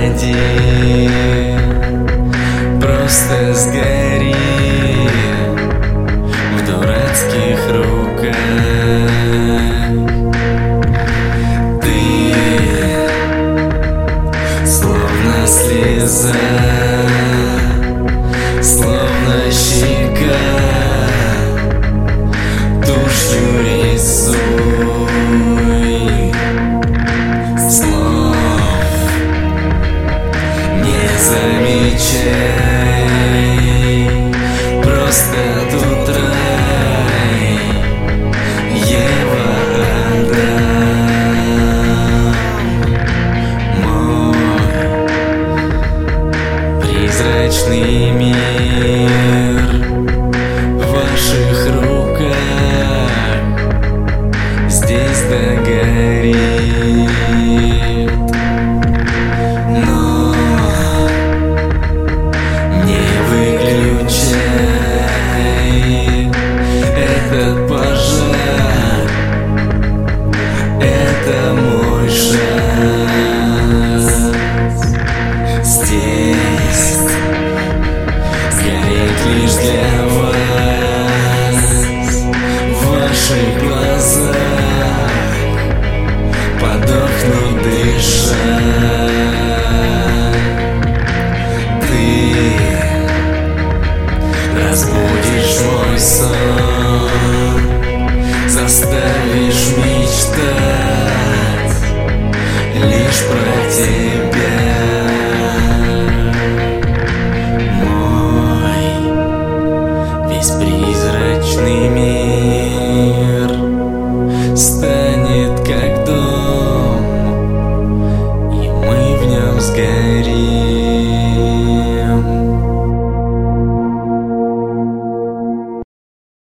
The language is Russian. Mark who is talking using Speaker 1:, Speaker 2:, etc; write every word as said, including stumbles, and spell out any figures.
Speaker 1: ради, просто сгори в дурацких руках. Ты словно слеза, словно щека, тушью рисуй. Слов не замечай, просто тут рай, Ева Адам. Мой призрачный мир в ваших руках, здесь догори.